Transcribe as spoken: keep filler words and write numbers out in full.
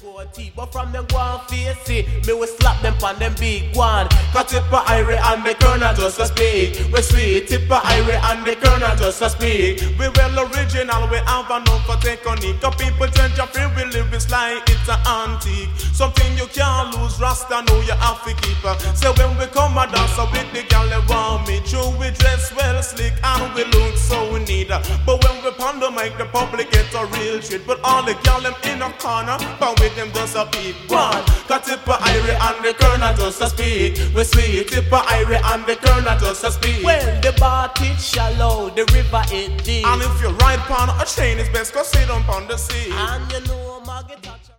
goatee, but from them go and face it, me will slap them on them big one. Cause Tipper Irie and the Colonel just a speak. We sweet Tipper Irie and the Colonel just a speak. We well original, we have enough for technique. Cause people change your free, we live this like it's an antique. Something you can't lose, Rasta know you have to keep her. So when we come a dance with the girl they want me, true we dress well slick and we look so neat. But when we pound the mic, the public get a real treat. But all the girl them in a corner, but with them just a peep. One, cause Tipper Irie and the Colonel just a speak. We sweet Tipper Irie and the Colonel just a speak. Well, the bar it shallow, the river it deep. And if you ride upon a train, it's best to sit on the sea. And you know, Margaret.